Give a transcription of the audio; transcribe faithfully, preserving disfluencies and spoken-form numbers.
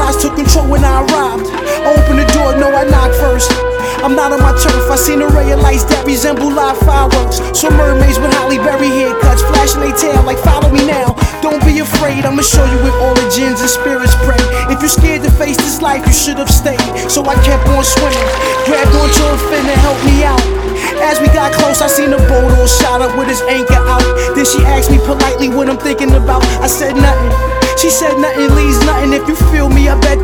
lies took control when I arrived. I opened the door, no, I knocked first. I'm not on my turf, I seen a ray of lights that resemble live fireworks. So mermaids with Halle Berry haircuts, flashing their tail like follow me now. Don't be afraid, I'ma show you where origins and spirits pray. If you're scared to face this life, you should have stayed. So I kept on swimming, grabbed onto a fin to help me out. As we got close, I seen a boat all shot up with his anchor out. Then she asked me politely what I'm thinking about. I said nothing. She said nothing leaves nothing. If you feel me, I bet